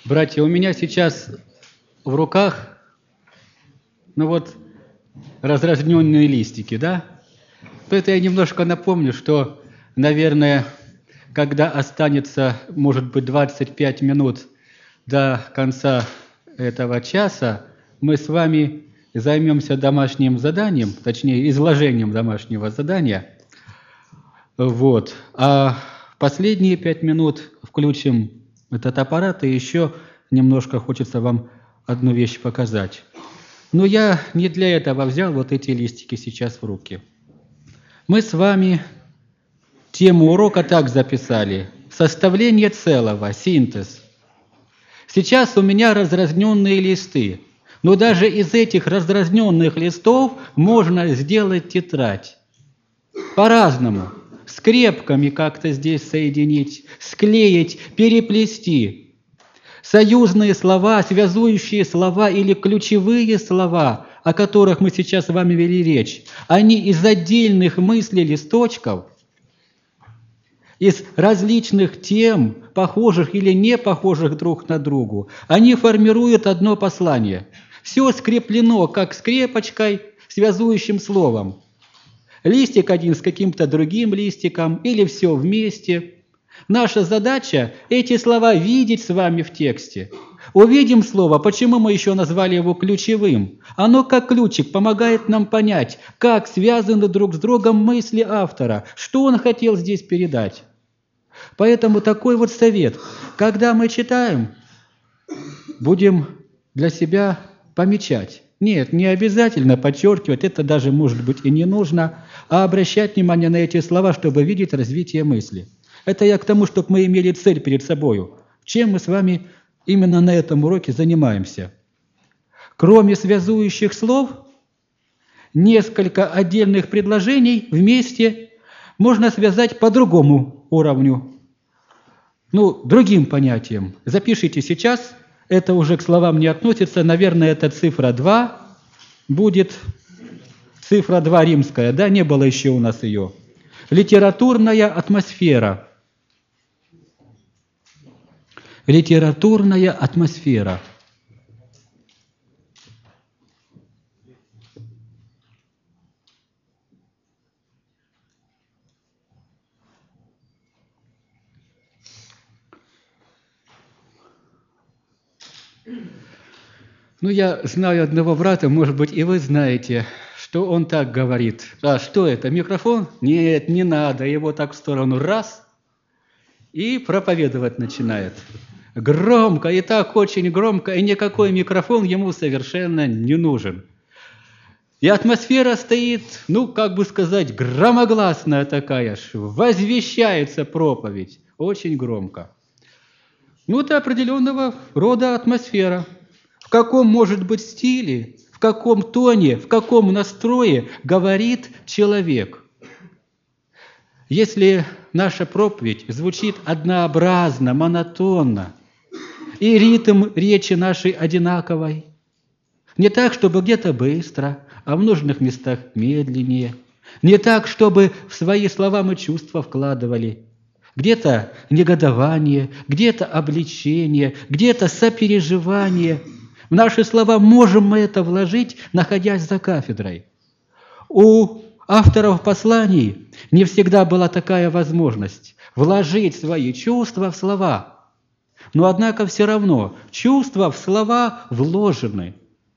Братья, у меня сейчас в руках, разрозненные листики, да? Это я немножко напомню, что, наверное, когда останется, может быть, 25 минут до конца этого часа, мы с вами займемся домашним заданием, точнее, изложением домашнего задания. А последние 5 минут включим этот аппарат, и еще немножко хочется вам одну вещь показать. Но я не для этого взял вот эти листики сейчас в руки. Мы с вами тему урока так записали: составление целого, синтез. Сейчас у меня разрозненные листы, но даже из этих разрозненных листов можно сделать тетрадь. По-разному. Скрепками как-то здесь соединить, склеить, переплести. Союзные слова, связующие слова или ключевые слова, о которых мы сейчас с вами вели речь, они из отдельных мыслей листочков, из различных тем, похожих или не похожих друг на другу, они формируют одно послание. Все скреплено как скрепочкой, связующим словом. Листик один с каким-то другим листиком или все вместе. Наша задача – эти слова видеть с вами в тексте. Увидим слово, почему мы еще назвали его ключевым? Оно как ключик помогает нам понять, как связаны друг с другом мысли автора, что он хотел здесь передать. Поэтому такой вот совет. Когда мы читаем, будем для себя помечать. Нет, не обязательно подчеркивать, это даже, может быть, и не нужно, а обращать внимание на эти слова, чтобы видеть развитие мысли. Это я к тому, чтобы мы имели цель перед собою. Чем мы с вами именно на этом уроке занимаемся? Кроме связующих слов, несколько отдельных предложений вместе можно связать по другому уровню, другим понятием. Запишите сейчас. Это уже к словам не относится. Наверное, это цифра 2 будет. Цифра 2 римская, да? Не было еще у нас ее. Литературная атмосфера. Литературная атмосфера. Я знаю одного брата, может быть, и вы знаете, что он так говорит. А что это, микрофон? Нет, не надо. Его так в сторону раз и проповедовать начинает. Громко, и так очень громко, и никакой микрофон ему совершенно не нужен. И атмосфера стоит, громогласная такая, возвещается проповедь, очень громко. Это определенного рода атмосфера. В каком, может быть, стиле, в каком тоне, в каком настрое говорит человек. Если наша проповедь звучит однообразно, монотонно, и ритм речи нашей одинаковой, не так, чтобы где-то быстро, а в нужных местах медленнее, не так, чтобы в свои слова мы чувства вкладывали, где-то негодование, где-то обличение, где-то сопереживание. В наши слова можем мы это вложить, находясь за кафедрой. У авторов посланий не всегда была такая возможность вложить свои чувства в слова. Но, однако, все равно чувства в слова вложены.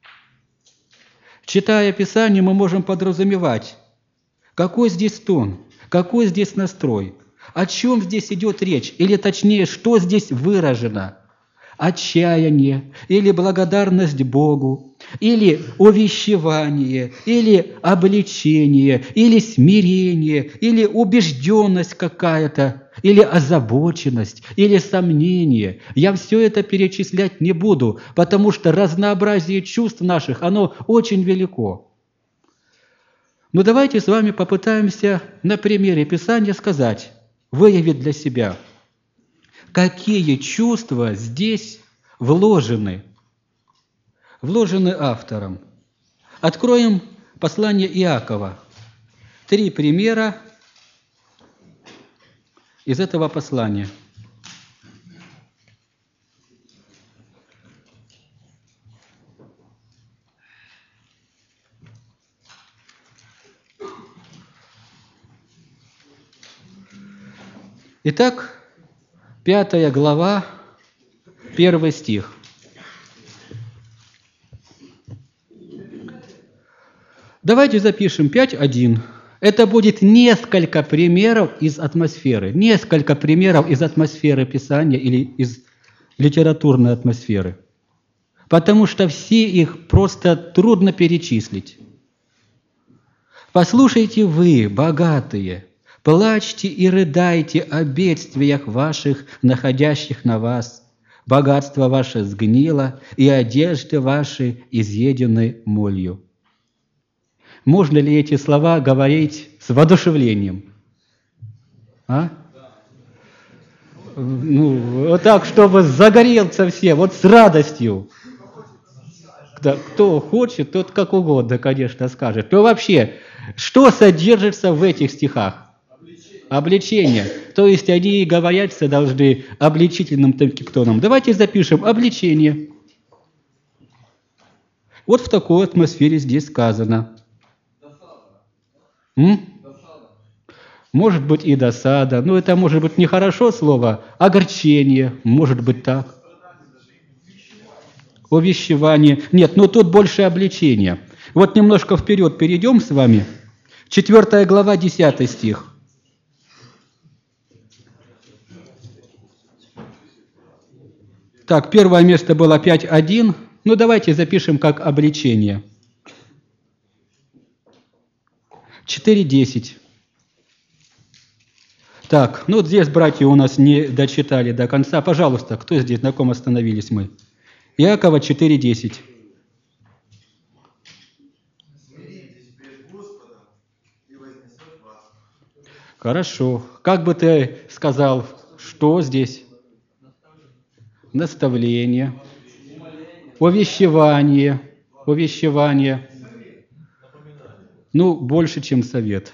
Читая Писание, мы можем подразумевать, какой здесь тон, какой здесь настрой, о чем здесь идет речь, или точнее, что здесь выражено. Отчаяние, или благодарность Богу, или увещевание, или обличение, или смирение, или убежденность какая-то, или озабоченность, или сомнение. Я все это перечислять не буду, потому что разнообразие чувств наших, оно очень велико. Но давайте с вами попытаемся на примере Писания сказать, выявить для себя, какие чувства здесь вложены автором. Откроем послание Иакова. 3 примера из этого послания. Итак, 5 глава, 1 стих. Давайте запишем 5.1. Это будет несколько примеров из атмосферы. Несколько примеров из атмосферы Писания или из литературной атмосферы. Потому что все их просто трудно перечислить. «Послушайте вы, богатые, плачьте и рыдайте о бедствиях ваших, находящих на вас. Богатство ваше сгнило, и одежды ваши изъедены молью». Можно ли эти слова говорить с воодушевлением? Вот так, чтобы загорелся все, вот с радостью. Да, кто хочет, тот как угодно, конечно, скажет. Но вообще, что содержится в этих стихах? Обличение. То есть они говорятся должны обличительным таким тоном. Давайте запишем обличение. Вот в такой атмосфере здесь сказано. Может быть и досада. Но это может быть нехорошо слово. Огорчение. Может быть так. Увещевание. Нет, но тут больше обличения. Вот немножко вперед перейдем с вами. 4 глава, 10 стих. Так, первое место было 5.1. Ну, давайте запишем как обличение. 4.10. Так, ну вот здесь братья у нас не дочитали до конца. Пожалуйста, кто здесь, на ком остановились мы? Иакова 4.10. Хорошо. Как бы ты сказал, что здесь? Наставление. Увещевание. Увещевание. Ну, больше, чем совет.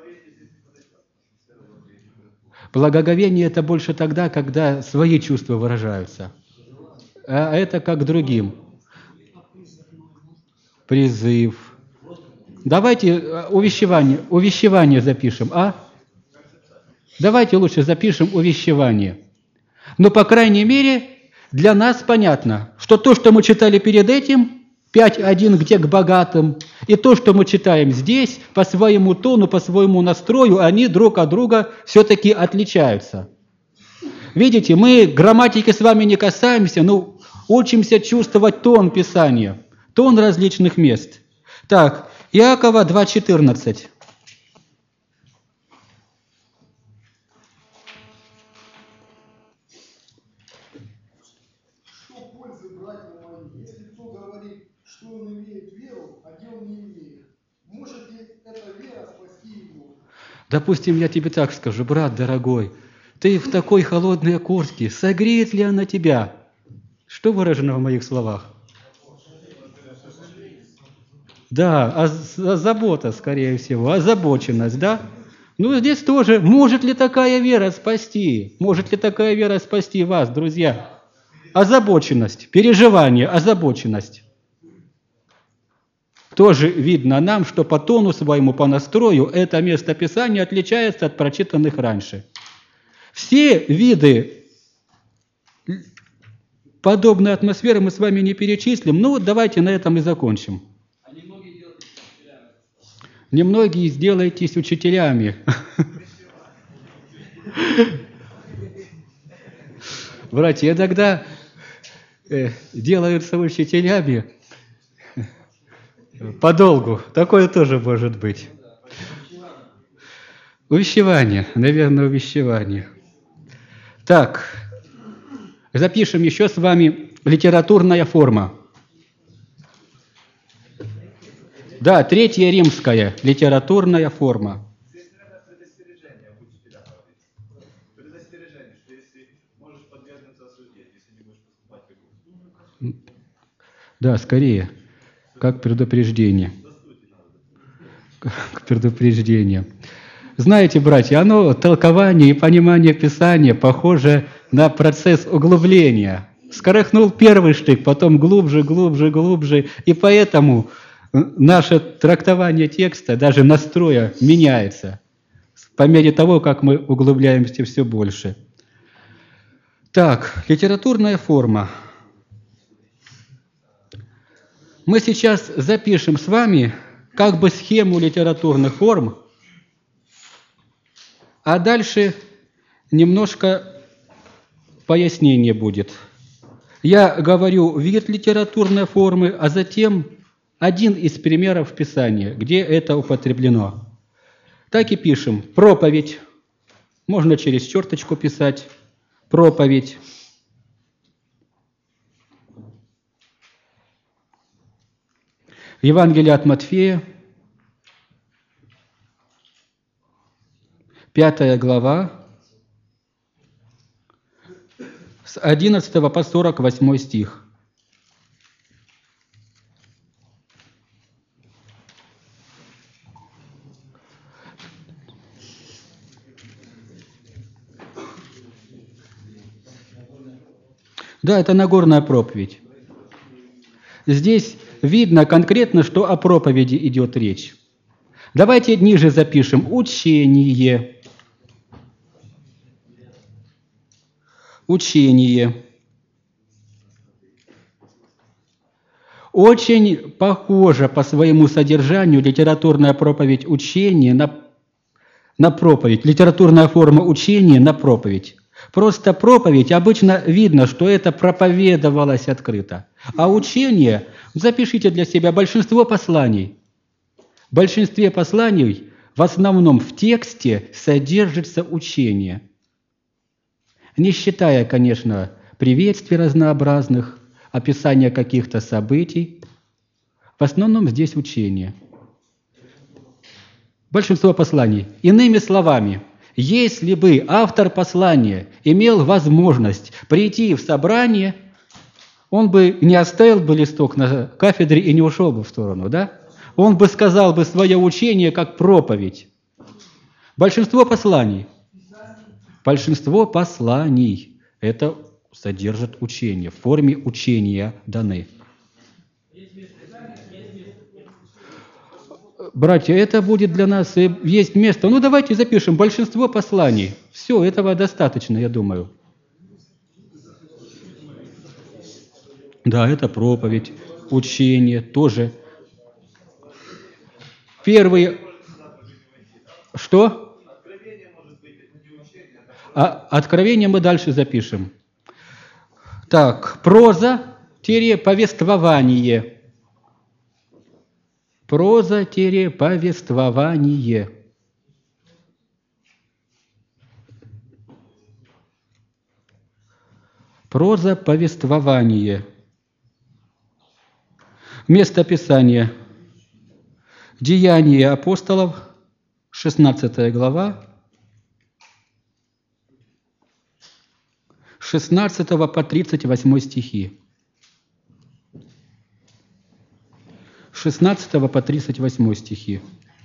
Благоговение – это больше тогда, когда свои чувства выражаются. А это как другим. Призыв. Давайте увещевание запишем, Давайте лучше запишем увещевание. Но, по крайней мере, для нас понятно, что то, что мы читали перед этим, 5.1, где к богатым, и то, что мы читаем здесь, по своему тону, по своему настрою, они друг от друга все-таки отличаются. Видите, мы грамматики с вами не касаемся, но учимся чувствовать тон Писания, тон различных мест. Так, Иакова 2.14. Что пользы, братья мои, если кто говорит, что он имеет веру, а дел не имеет? Может ли эта вера спасти его? Допустим, я тебе так скажу, брат дорогой, ты в такой холодной куртке, согреет ли она тебя? Что выражено в моих словах? Да, забота, скорее всего, озабоченность, да? Ну, здесь тоже, может ли такая вера спасти? Может ли такая вера спасти вас, друзья? Озабоченность, переживание, озабоченность. Тоже видно нам, что по тону своему, по настрою это место Писания отличается от прочитанных раньше. Все виды подобной атмосферы мы с вами не перечислим, но вот давайте на этом и закончим. Немногие сделаетесь учителями. Братья, иногда делаются учителями подолгу. Такое тоже может быть. Увещевание, наверное, увещевание. Так, запишем еще с вами литературная форма. Да, Третья римская литературная форма. Предостережение, что если можешь подвергнуться осуждению, если не будешь поступать как Да, скорее, как предупреждение. Как предупреждение. Знаете, братья, оно, толкование и понимание Писания похоже на процесс углубления. Скорохнул первый штык, потом глубже, глубже, глубже, и поэтому наше трактование текста, даже настроя, меняется. по мере того, как мы углубляемся все больше. Так, литературная форма. Мы сейчас запишем с вами как бы схему литературных форм, а дальше немножко пояснение будет. Я говорю вид литературной формы, а затем один из примеров Писания, где это употреблено. Так и пишем. Проповедь. Можно через черточку писать. Проповедь. Евангелие от Матфея, 5 глава, с 11 по 48 стих. Да, это Нагорная проповедь. Здесь видно конкретно, что о проповеди идет речь. Давайте ниже запишем учение. Учение. Очень похожа по своему содержанию литературная проповедь учения на проповедь. Литературная форма учения на проповедь. Просто проповедь, обычно видно, что это проповедовалось открыто. А учение, запишите для себя большинство посланий. В большинстве посланий в основном в тексте содержится учение. Не считая, конечно, приветствий разнообразных, описания каких-то событий. В основном здесь учение. Большинство посланий. Иными словами, если бы автор послания имел возможность прийти в собрание, он бы не оставил бы листок на кафедре и не ушел бы в сторону, да? Он бы сказал бы свое учение как проповедь. Большинство посланий это содержит учение, в форме учения даны. Братья, это будет для нас, есть место. Ну, давайте запишем большинство посланий. Все, этого достаточно, я думаю. Да, это проповедь, учение тоже. Первый... Что? Откровение мы дальше запишем. Так, проза-повествование. Проза-повествование. Проза-повествование. Место Писания. Деяния апостолов, 16 глава, 16 по 38 стихи. 16 по 38 стихи.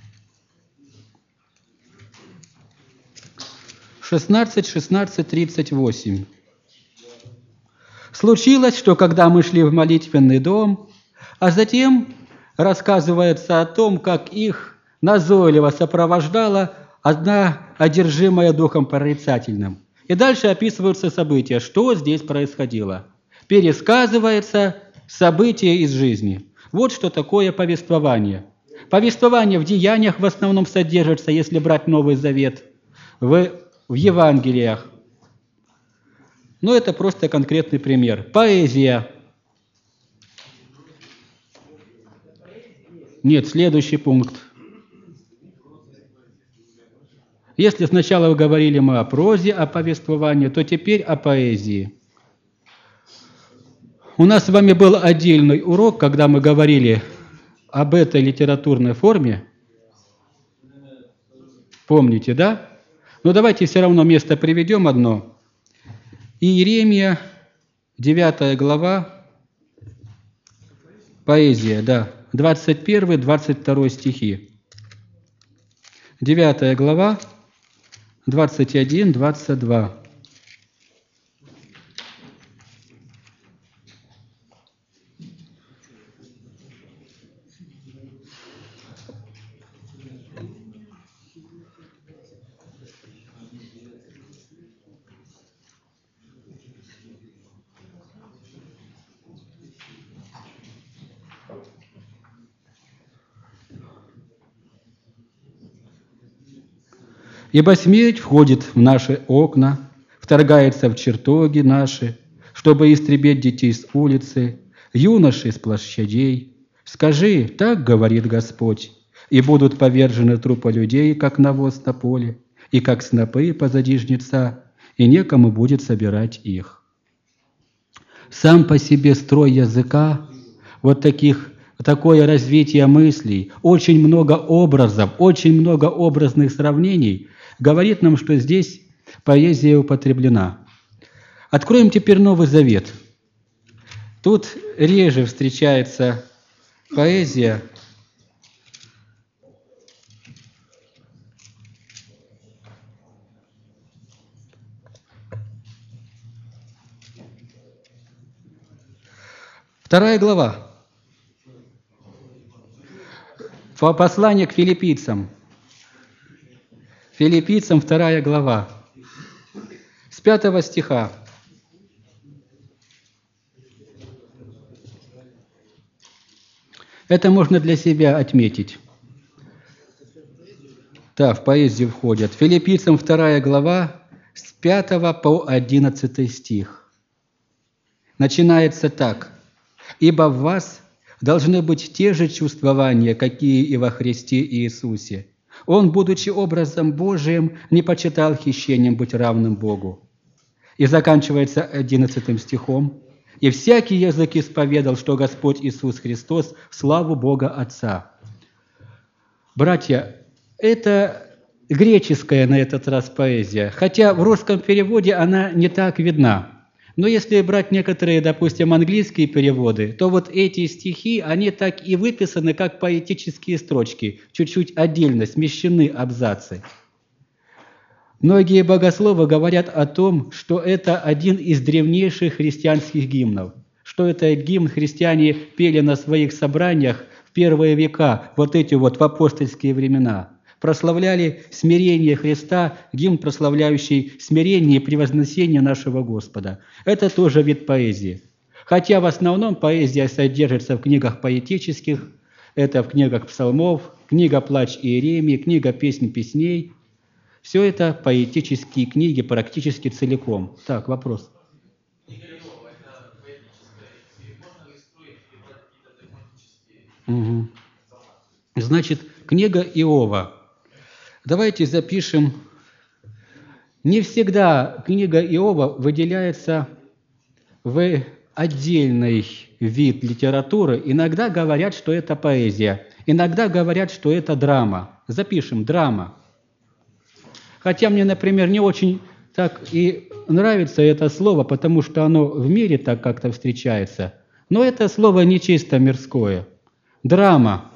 16, 16, 38. Случилось, что когда мы шли в молитвенный дом, а затем рассказывается о том, как их назойливо сопровождала одна одержимая духом прорицательным. И дальше описываются события, что здесь происходило. Пересказывается события из жизни. Вот что такое повествование. Повествование в деяниях в основном содержится, если брать Новый Завет, в Евангелиях. Но это просто конкретный пример. Поэзия. Нет, следующий пункт. Если сначала говорили мы о прозе, о повествовании, то теперь о поэзии. У нас с вами был отдельный урок, когда мы говорили об этой литературной форме. Помните, да? Но давайте все равно место приведем одно. Иеремия, 9 глава, поэзия, да, 21-22 стихи. 9 глава, 21-22. Ибо смерть входит в наши окна, вторгается в чертоги наши, чтобы истребить детей с улицы, юношей с площадей. Скажи, так говорит Господь, и будут повержены трупы людей, как навоз на поле, и как снопы позади жнеца, и некому будет собирать их. Сам по себе строй языка, такое развитие мыслей, очень много образов, очень много образных сравнений говорит нам, что здесь поэзия употреблена. Откроем теперь Новый Завет. Тут реже встречается поэзия. Вторая глава. Послание к филиппийцам. Филиппийцам 2 глава. С 5 стиха. Это можно для себя отметить. Да, в поэзию входят. Филиппийцам 2 глава с 5 по 11 стих. Начинается так. «Ибо в вас должны быть те же чувствования, какие и во Христе Иисусе. Он, будучи образом Божиим, не почитал хищением быть равным Богу». И заканчивается 11 стихом. «И всякий язык исповедал, что Господь Иисус Христос в славу Бога Отца». Братья, это греческая на этот раз поэзия, хотя в русском переводе она не так видна. Но если брать некоторые, допустим, английские переводы, то вот эти стихи, они так и выписаны, как поэтические строчки, чуть-чуть отдельно смещены абзацы. Многие богословы говорят о том, что это один из древнейших христианских гимнов, что это гимн христиане пели на своих собраниях в первые века, вот эти вот в апостольские времена. Прославляли смирение Христа, гимн, прославляющий смирение и превознесение нашего Господа. Это тоже вид поэзии. Хотя в основном поэзия содержится в книгах поэтических, это в книгах псалмов, книга «Плач Иеремии», книга «Песнь песней». Все это поэтические книги практически целиком. Так, вопрос. Угу. Значит, книга Иова. Давайте запишем. Не всегда книга Иова выделяется в отдельный вид литературы. Иногда говорят, что это поэзия. Иногда говорят, что это драма. Запишем драма. Хотя мне, например, не очень так и нравится это слово, потому что оно в мире так как-то встречается. Но это слово не чисто мирское. Драма.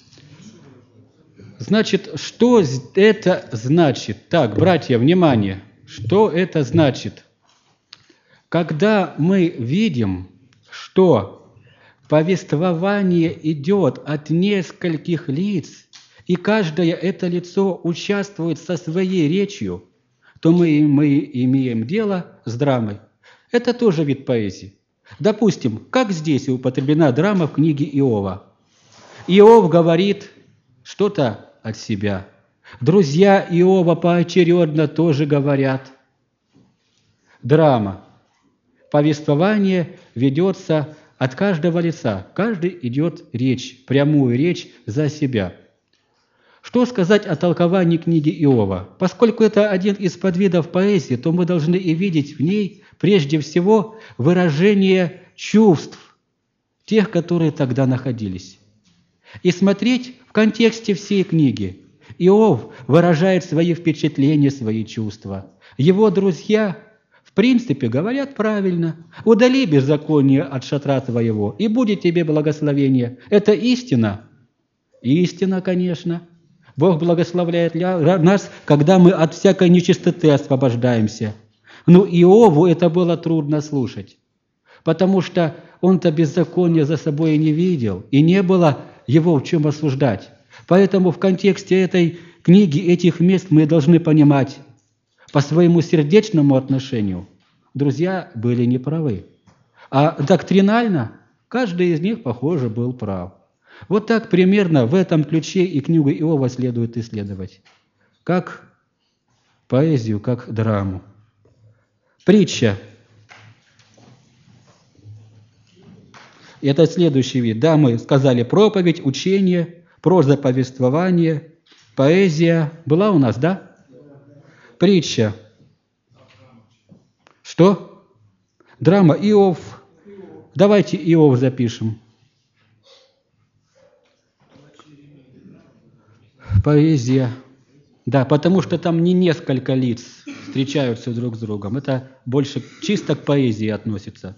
Значит, что это значит? Так, братья, внимание. Что это значит? Когда мы видим, что повествование идет от нескольких лиц, и каждое это лицо участвует со своей речью, то мы имеем дело с драмой. Это тоже вид поэзии. Допустим, как здесь употреблена драма в книге Иова. Иов говорит что-то от себя. Друзья Иова поочередно тоже говорят. Драма. Повествование ведется от каждого лица. Каждый идет речь, прямую речь за себя. Что сказать о толковании книги Иова? Поскольку это один из подвидов поэзии, то мы должны и видеть в ней прежде всего выражение чувств тех, которые тогда находились. И смотреть в контексте всей книги. Иов выражает свои впечатления, свои чувства. Его друзья, в принципе, говорят правильно. «Удали беззаконие от шатра твоего, и будет тебе благословение». Это истина? Истина, конечно. Бог благословляет нас, когда мы от всякой нечистоты освобождаемся. Но Иову это было трудно слушать, потому что он-то беззакония за собой не видел, и не было его в чем осуждать. Поэтому в контексте этой книги, этих мест мы должны понимать, по своему сердечному отношению друзья были неправы. А доктринально каждый из них, похоже, был прав. Вот так примерно в этом ключе и книгу Иова следует исследовать. Как поэзию как драму. Притча. Это следующий вид. Да, мы сказали проповедь, учение, проза, повествование, поэзия. Была у нас, да? Притча. Что? Драма. Иов. Давайте Иов запишем. Поэзия. Да, потому что там не несколько лиц встречаются друг с другом. Это больше чисто к поэзии относится.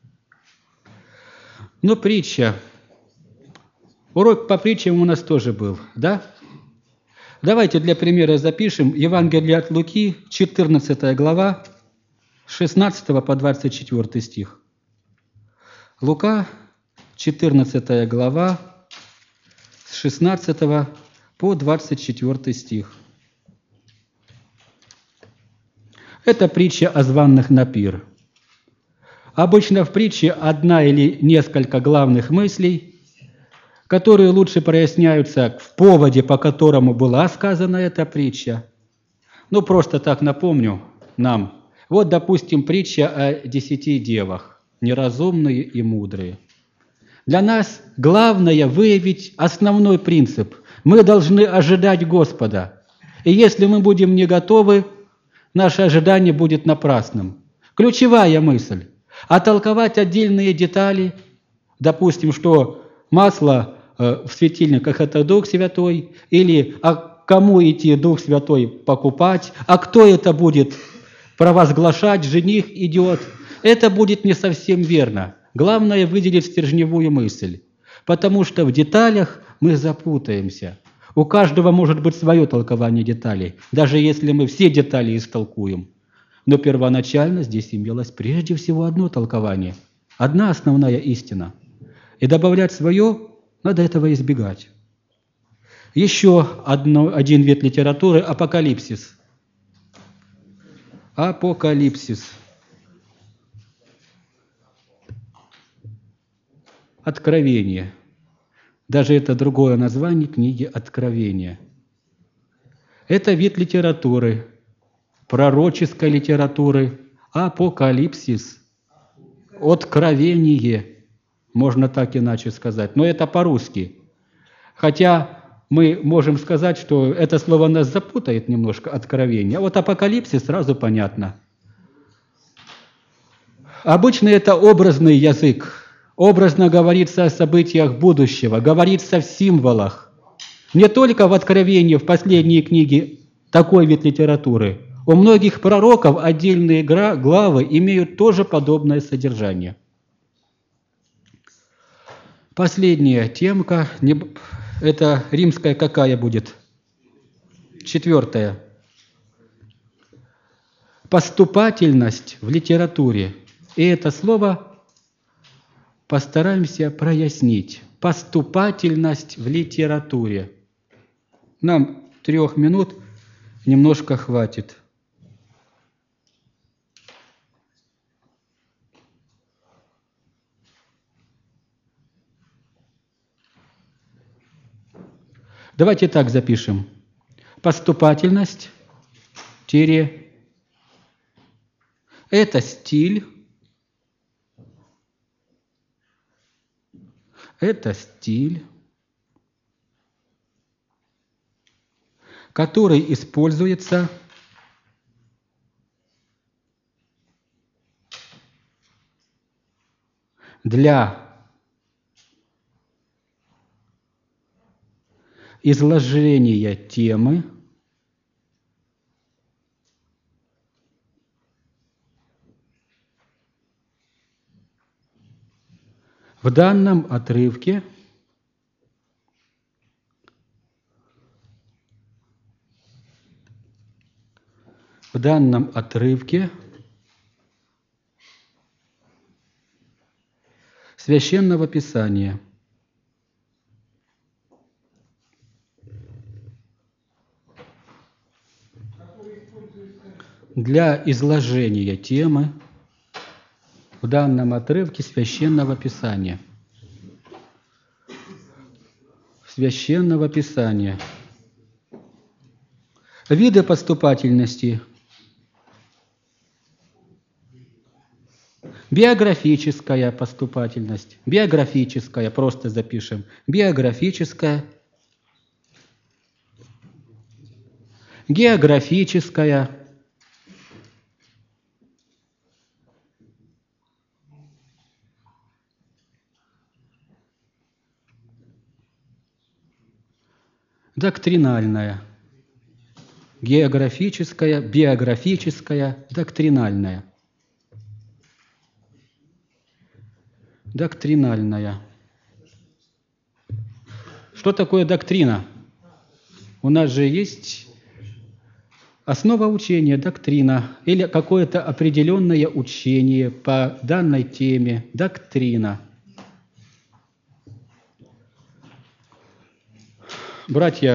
Ну, притча. Урок по притчам у нас тоже был, да? Давайте для примера запишем Евангелие от Луки, 14 глава, 16 по 24 стих. Лука, 14 глава, с 16 по 24 стих. Это притча о званых на пир. Обычно в притче одна или несколько главных мыслей, которые лучше проясняются в поводе, по которому была сказана эта притча. Ну, просто так напомню нам. Вот, допустим, притча о 10 девах, неразумные и мудрые. Для нас главное выявить основной принцип. Мы должны ожидать Господа. И если мы будем не готовы, наше ожидание будет напрасным. Ключевая мысль. А толковать отдельные детали, допустим, что масло в светильниках – это Дух Святой, или а кому идти Дух Святой покупать, а кто это будет провозглашать, жених идет, это будет не совсем верно. Главное – выделить стержневую мысль, потому что в деталях мы запутаемся. У каждого может быть свое толкование деталей, даже если мы все детали истолкуем. Но первоначально здесь имелось прежде всего одно толкование, одна основная истина. И добавлять свое надо этого избегать. Еще один вид литературы – апокалипсис. Апокалипсис. Откровение. Даже это другое название книги «Откровение». Это вид литературы, пророческой литературы, апокалипсис, откровение, можно так иначе сказать, но это по-русски. Хотя мы можем сказать, что это слово нас запутает немножко, откровение. А вот апокалипсис сразу понятно. Обычно это образный язык. Образно говорится о событиях будущего, говорится в символах. Не только в Откровении, в последней книге такой вид литературы. У многих пророков отдельные главы имеют тоже подобное содержание. Последняя темка, это римская какая будет? 4. Поступательность в литературе. И это слово постараемся прояснить. Поступательность в литературе. Нам 3 минут немножко хватит. Давайте так запишем. Поступательность – это стиль, который используется для изложения темы, в данном отрывке Священного Писания. Для изложения темы в данном отрывке Священного Писания. Священного Писания. Виды поступательности. Биографическая поступательность. Биографическая, просто запишем. Биографическая. Географическая. Доктринальная. Географическая, биографическая, доктринальная. Доктринальная. Что такое доктрина? У нас же есть основа учения, доктрина, или какое-то определенное учение по данной теме, доктрина. Братья,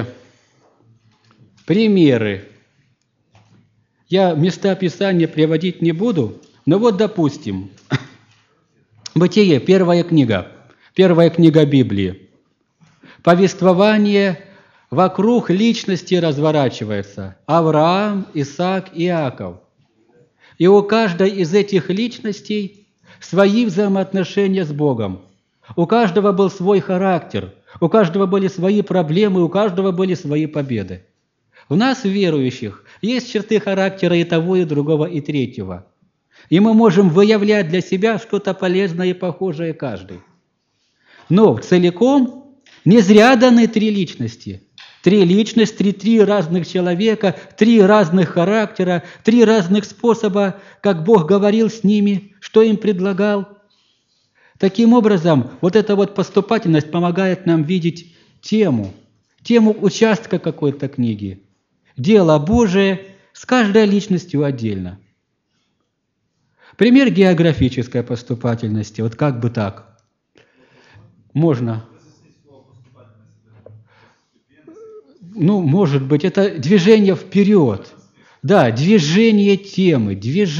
примеры. Я места Писания приводить не буду, но вот, допустим, Бытие, первая книга Библии. Повествование вокруг личности разворачивается. Авраам, Исаак, Иаков. И у каждой из этих личностей свои взаимоотношения с Богом. У каждого был свой характер, у каждого были свои проблемы, у каждого были свои победы. У нас, верующих, есть черты характера и того, и другого, и третьего. И мы можем выявлять для себя что-то полезное и похожее каждый. Но целиком не зря даны три личности. Три личности, три разных человека, три разных характера, три разных способа, как Бог говорил с ними, что им предлагал. Таким образом, вот эта вот поступательность помогает нам видеть тему участка какой-то книги, дело Божие с каждой личностью отдельно. Пример географической поступательности, вот как бы так. Можно. Ну, может быть, это движение вперед. Да, движение темы,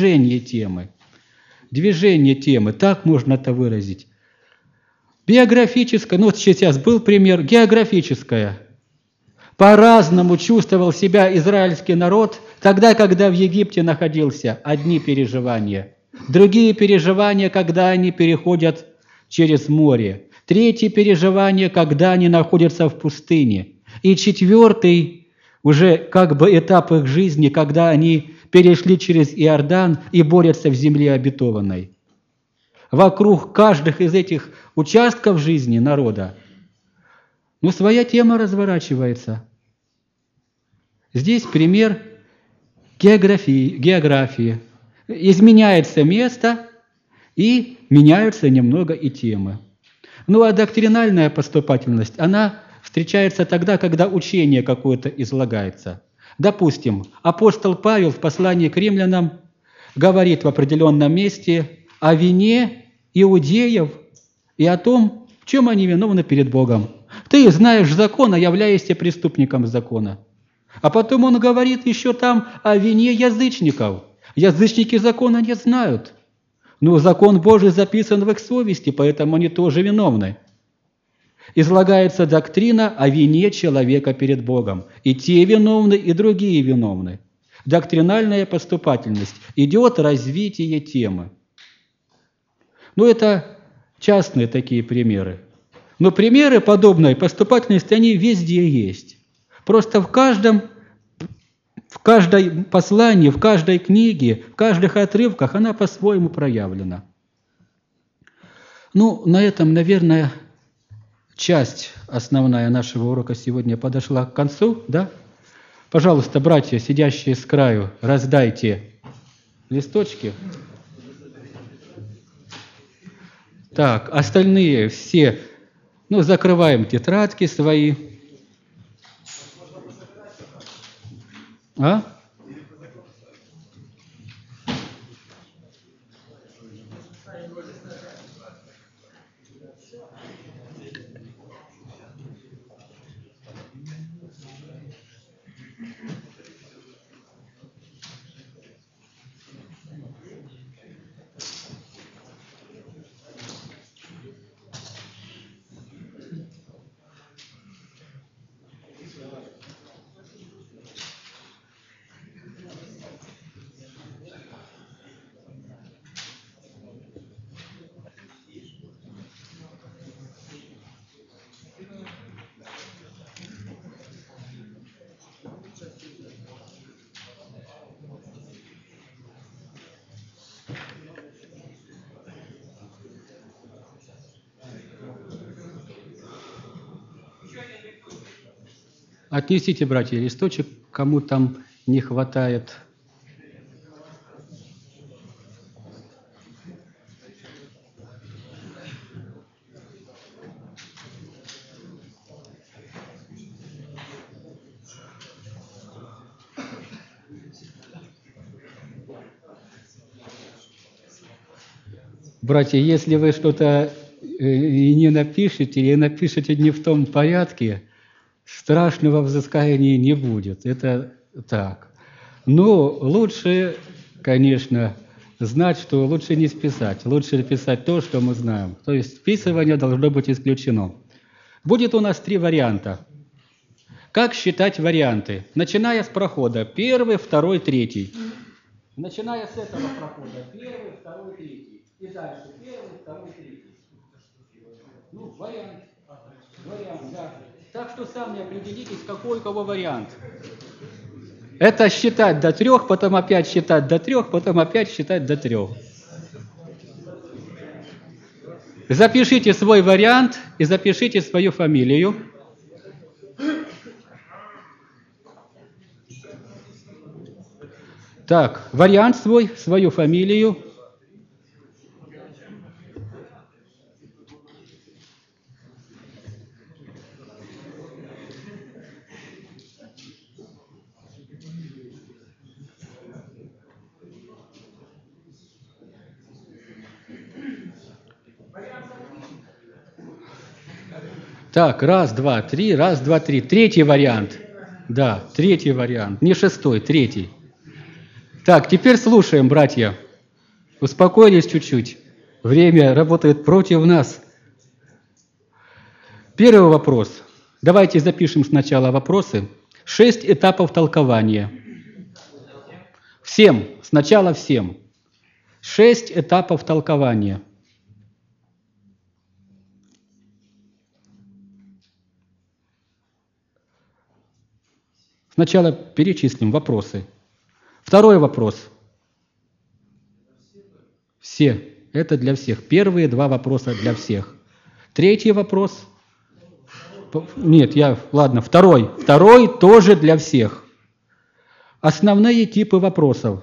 так можно это выразить. Биографическая, ну вот сейчас был пример, географическая. По-разному чувствовал себя израильский народ тогда, когда в Египте находился. Одни переживания. Другие переживания, когда они переходят через море. Третье переживание, когда они находятся в пустыне. И четвертый, уже как бы этап их жизни, когда они перешли через Иордан и борются в земле обетованной. Вокруг каждых из этих участков жизни народа, ну, своя тема разворачивается. Здесь пример географии. Изменяется место и меняются немного и темы. Ну, а доктринальная поступательность, она встречается тогда, когда учение какое-то излагается. Допустим, апостол Павел в послании к римлянам говорит в определенном месте о вине иудеев и о том, в чем они виновны перед Богом. Ты знаешь закон, а являешься преступником закона. А потом он говорит еще там о вине язычников. Язычники закона не знают. Но закон Божий записан в их совести, поэтому они тоже виновны. Излагается доктрина о вине человека перед Богом. И те виновны, и другие виновны. Доктринальная поступательность. Идет развитие темы. Ну, это частные такие примеры. Но примеры подобной поступательности, они везде есть. Просто в каждом послании, в каждой книге, в каждых отрывках она по-своему проявлена. Ну, на этом, наверное, часть основная нашего урока сегодня подошла к концу, да? Пожалуйста, братья, сидящие с краю, раздайте листочки. Так, остальные все, ну, закрываем тетрадки свои. А? Отнесите, братья, листочек, кому там не хватает. Братья, если вы что-то и не напишете, или напишете не в том порядке, страшного взыскания не будет. Это так. Но лучше, конечно, знать, что лучше не списать. Лучше писать то, что мы знаем. То есть списывание должно быть исключено. Будет у нас 3 варианта. Как считать варианты? Начиная с прохода. 1, 2, 3. Начиная с этого прохода. 1, 2, 3. И дальше 1, 2, 3. Ну, вариант. Вариант, да. Так что сами определитесь, какой у кого вариант. Это считать до 3, потом опять считать до 3, потом опять считать до 3. Запишите свой вариант и запишите свою фамилию. Так, вариант свой, свою фамилию. Так, 1, 2, 3, 1, 2, 3. 3-й вариант. Да, 3-й вариант. Не 6-й, 3-й. Так, теперь слушаем, братья. Успокоились чуть-чуть. Время работает против нас. Первый вопрос. Давайте запишем сначала вопросы. 6 этапов толкования. Всем. Сначала всем. 6 этапов толкования. Сначала перечислим вопросы. Второй вопрос. Все. Это для всех. Первые 2 вопроса для всех. 3-й вопрос. Нет, ладно, второй. Второй тоже для всех. Основные типы вопросов.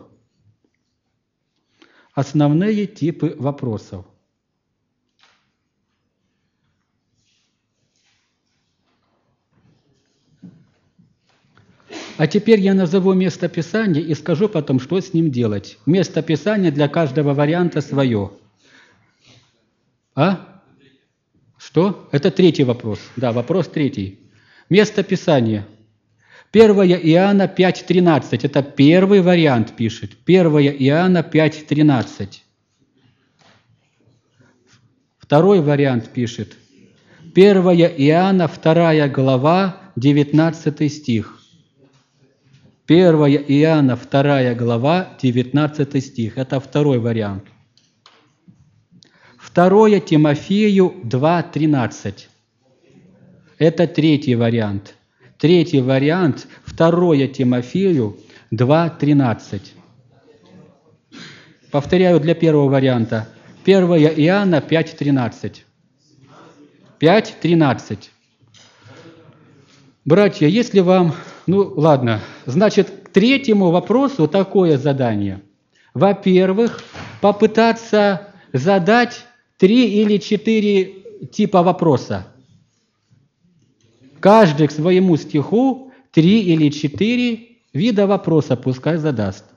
Основные типы вопросов. А теперь я назову место Писания и скажу потом, что с ним делать. Место Писания для каждого варианта свое. А? Что? Это 3-й вопрос. Да, вопрос 3. Место Писания. 1 Иоанна 5:13. Это первый вариант пишет. 1 Иоанна 5:13. Второй вариант пишет. 1 Иоанна 2 глава 19 стих. 1 Иоанна 2 глава 19 стих. Это второй вариант. 2 Тимофею 2:13. Это 3-й вариант. 3-й вариант 2 Тимофею 2:13. Повторяю для первого варианта. 1 Иоанна 5:13. 5:13. Братья, если вам... ладно, значит, к 3-му вопросу такое задание. Во-первых, попытаться задать 3 или 4 типа вопроса. Каждый к своему стиху 3 или 4 вида вопроса пускай задаст.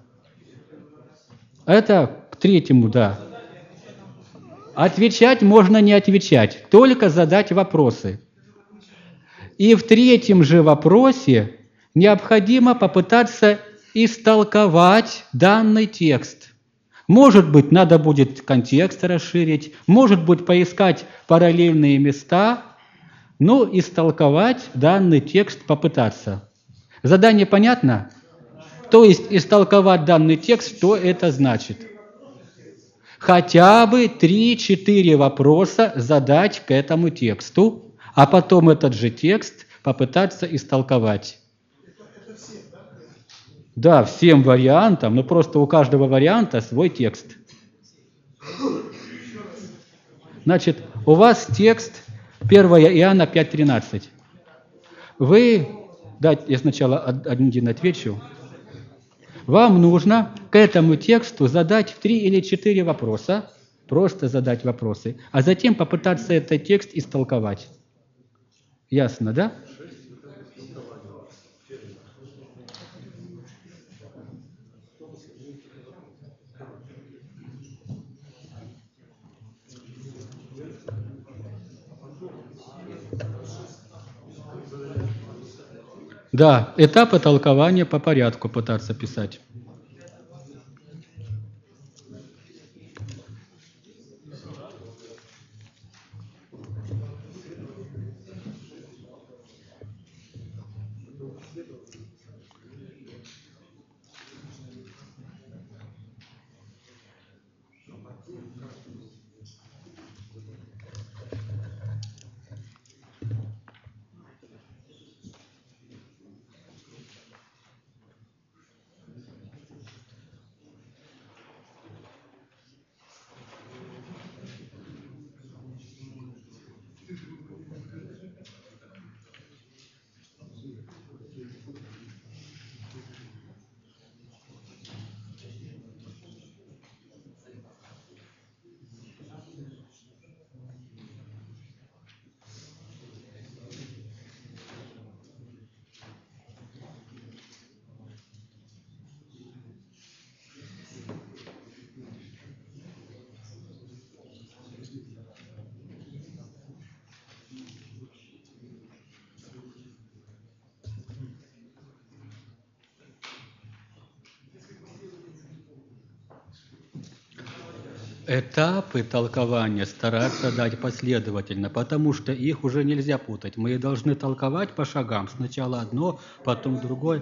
Это к 3-му, да. Отвечать можно не отвечать, только задать вопросы. И в 3-м же вопросе необходимо попытаться истолковать данный текст. Может быть, надо будет контекст расширить, может быть, поискать параллельные места, но истолковать данный текст попытаться. Задание понятно? То есть истолковать данный текст, что это значит? Хотя бы 3-4 вопроса задать к этому тексту, а потом этот же текст попытаться истолковать. Да, всем вариантам, но просто у каждого варианта свой текст. Значит, у вас текст 1 Иоанна 5:13. Вы дать, я сначала один отвечу. Вам нужно к этому тексту задать 3 или 4 вопроса, просто задать вопросы, а затем попытаться этот текст истолковать. Ясно, да? Да, этапы толкования по порядку пытаться писать. Этапы толкования стараться дать последовательно, потому что их уже нельзя путать. Мы должны толковать по шагам. Сначала одно, потом другое.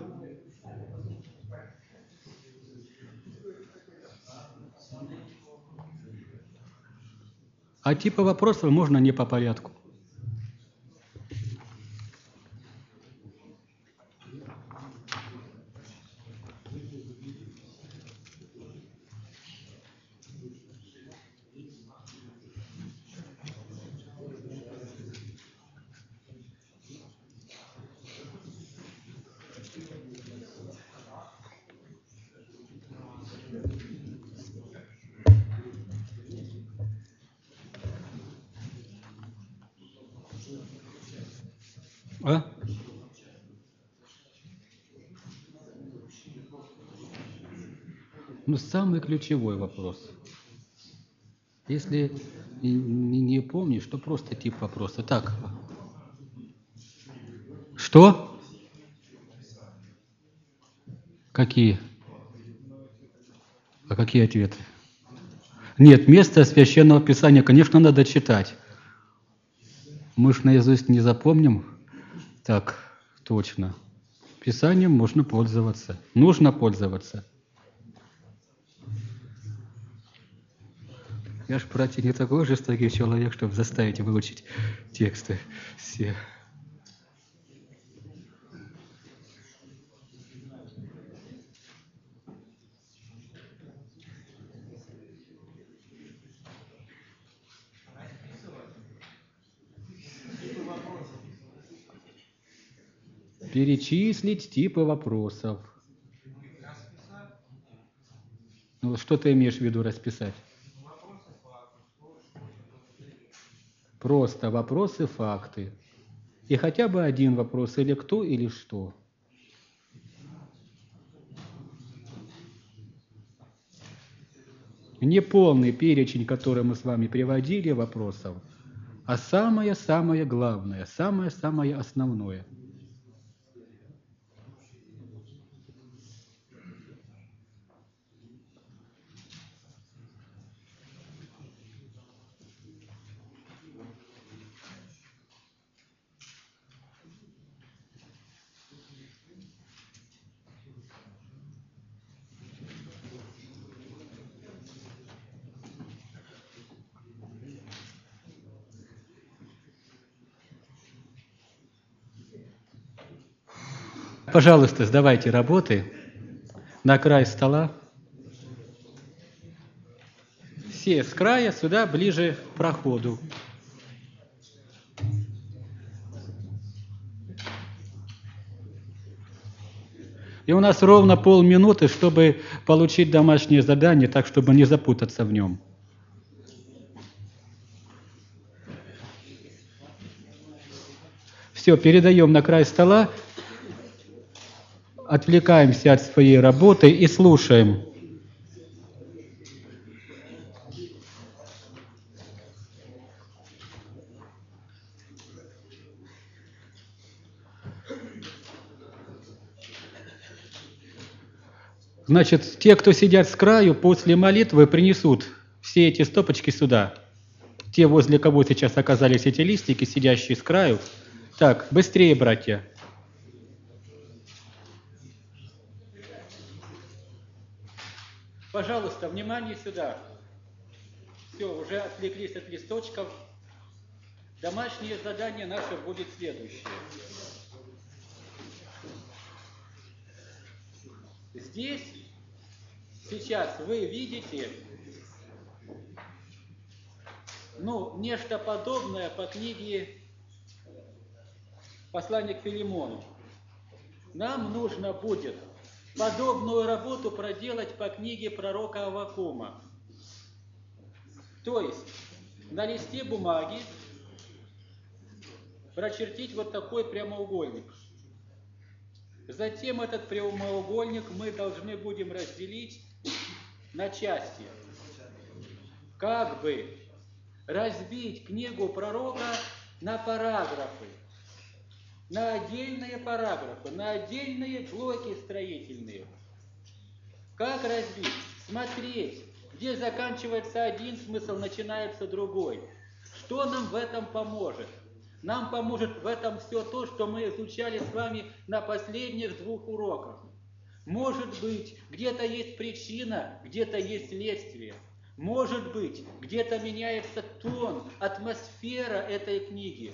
А типы вопросов можно не по порядку. А? Ну, самый ключевой вопрос. Если не помнишь, то просто тип вопроса. Так. Что? Какие? А какие ответы? Нет, место Священного Писания, конечно, надо читать. Мы ж наизусть не запомним. Так, точно. Писанием можно пользоваться. Нужно пользоваться. Я ж, братья, не такой жестокий человек, чтобы заставить выучить тексты все. Перечислить типы вопросов. Ну, что ты имеешь в виду расписать? Просто вопросы, факты. И хотя бы один вопрос, или кто, или что. Не полный перечень, который мы с вами приводили, вопросов, а самое-самое главное, самое-самое основное. Пожалуйста, сдавайте работы на край стола. Все с края сюда, ближе к проходу. И у нас ровно полминуты, чтобы получить домашнее задание, так, чтобы не запутаться в нем. Все, передаем на край стола, отвлекаемся от своей работы и слушаем. Значит, те, кто сидят с краю, после молитвы принесут все эти стопочки сюда. Те, возле кого сейчас оказались эти листики, сидящие с краю. Так, быстрее, братья. Пожалуйста, внимание сюда. Все, уже отвлеклись от листочков. Домашнее задание наше будет следующее. Здесь сейчас вы видите, нечто подобное по книге «Послание к Филимону». Нам нужно будет подобную работу проделать по книге пророка Аввакума. То есть на листе бумаги прочертить вот такой прямоугольник. Затем этот прямоугольник мы должны будем разделить на части. Как бы разбить книгу пророка на параграфы, на отдельные параграфы, на отдельные блоки строительные. Как разбить? Смотреть, где заканчивается один смысл, начинается другой. Что нам в этом поможет? Нам поможет в этом все то, что мы изучали с вами на последних 2 уроках. Может быть, где-то есть причина, где-то есть следствие. Может быть, где-то меняется тон, атмосфера этой книги.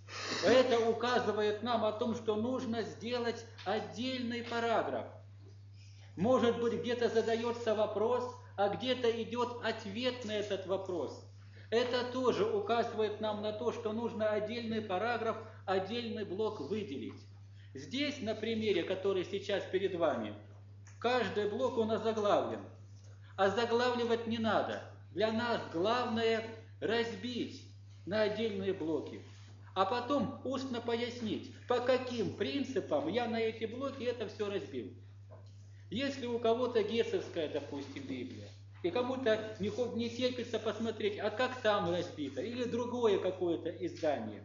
Это указывает нам о том, что нужно сделать отдельный параграф. Может быть, где-то задается вопрос, а где-то идет ответ на этот вопрос. Это тоже указывает нам на то, что нужно отдельный параграф, отдельный блок выделить. Здесь, на примере, который сейчас перед вами, каждый блок он озаглавлен. А заглавливать не надо. Для нас главное разбить на отдельные блоки. А потом устно пояснить, по каким принципам я на эти блоки это все разбил. Если у кого-то гессовская, допустим, Библия, и кому-то не терпится посмотреть, а как там разбито, или другое какое-то издание.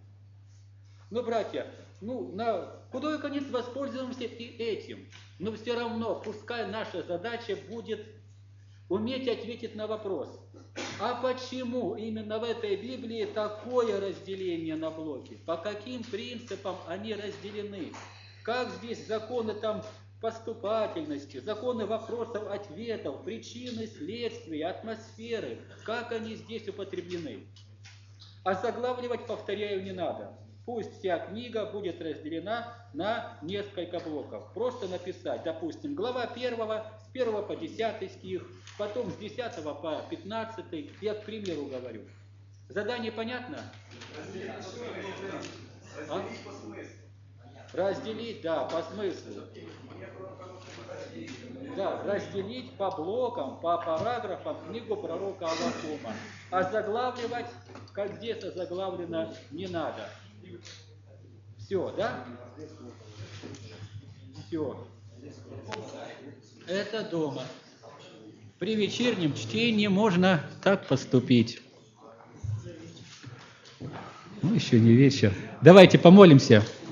Братья, на худой конец воспользуемся и этим. Но все равно, пускай наша задача будет уметь ответить на вопрос, а почему именно в этой Библии такое разделение на блоки? По каким принципам они разделены? Как здесь законы поступательности, законы вопросов-ответов, причины, следствия, атмосферы, как они здесь употреблены? А заглавливать, повторяю, не надо. Пусть вся книга будет разделена на несколько блоков. Просто написать, допустим, глава 1, с 1 по 10 стих, потом с 10 по 15, я, к примеру, говорю. Задание понятно? Разделить по смыслу. Разделить, да, по смыслу. Да, разделить по блокам, по параграфам книгу пророка Аввакума. А заглавливать, как здесь заглавлено, не надо. Все, да? Все. Это дома. При вечернем чтении можно так поступить. Еще не вечер. Давайте помолимся.